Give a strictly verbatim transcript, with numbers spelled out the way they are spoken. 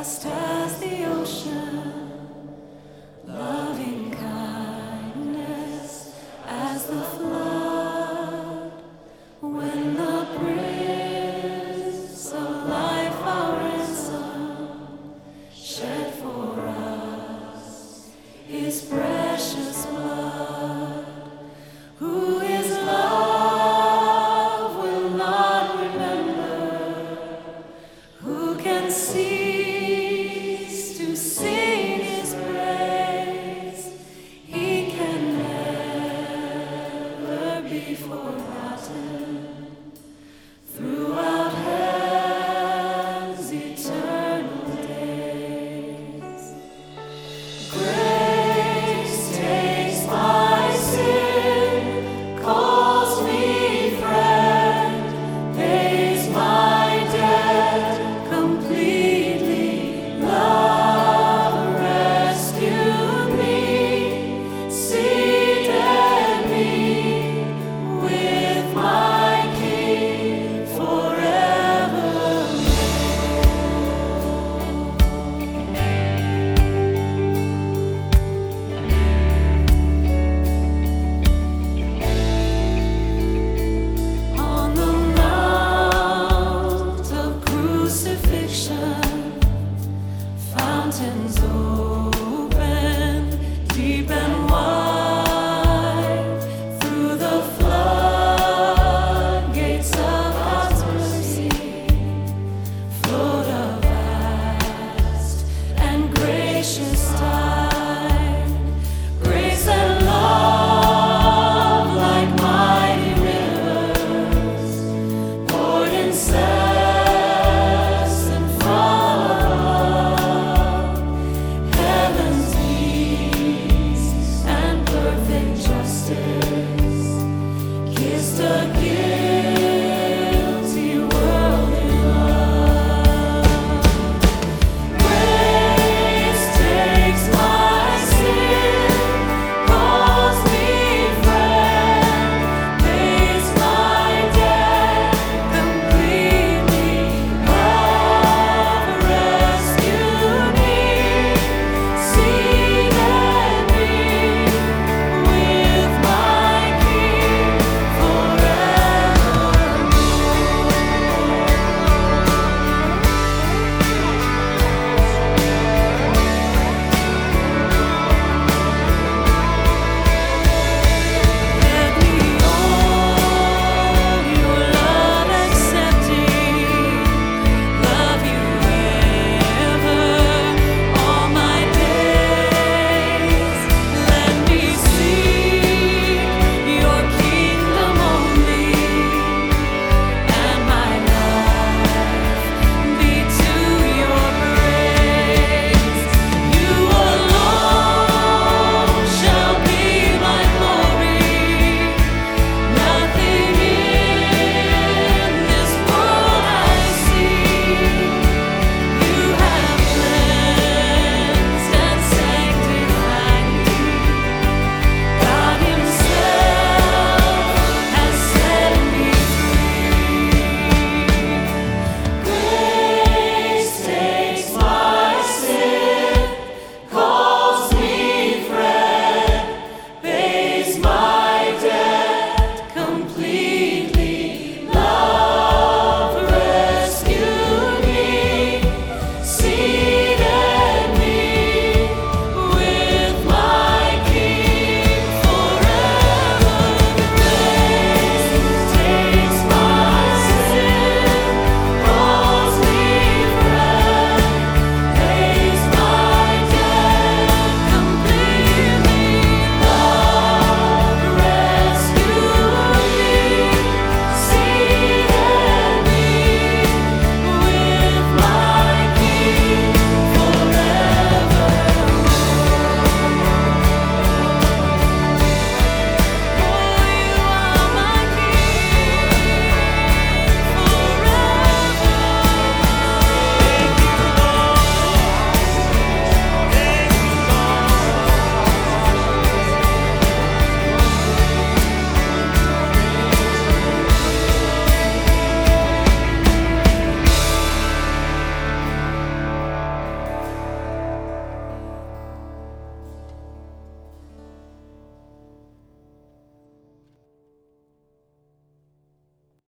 vast as the ocean, loving kindness as the flood. When the Prince of Life, our ransom, shed for us His precious blood, who is love will not remember, who can cease to sing His praise. He can never be forgotten throughout heaven's eternal days. Grace takes my sin, calls me friend, pays my debt completely. Love rescued me, seated me with my King forevermore. On the mount of crucifixion, fountains open.